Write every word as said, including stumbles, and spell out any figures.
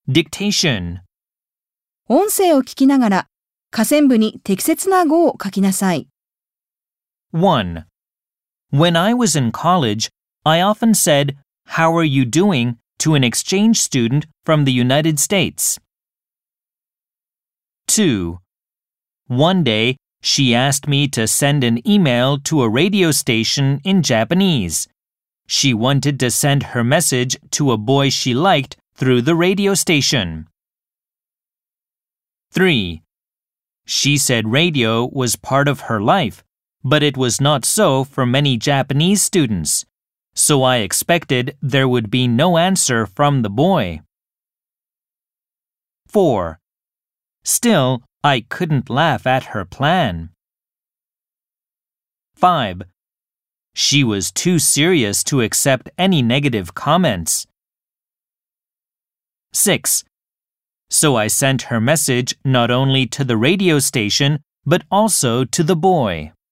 Dictation. 音声を聞きながら、下線部に適切な語を書きなさい。 one. When I was in college, I often said, "How are you doing?" to an exchange student from the United States. two. One day, she asked me to send an email to a radio station in Japanese. She wanted to send her message to a boy she liked through the radio station. three. She said radio was part of her life, but it was not so for many Japanese students, so I expected there would be no answer from the boy. four. Still, I couldn't laugh at her plan. five. She was too serious to accept any negative comments. six. So I sent her message not only to the radio station, but also to the boy.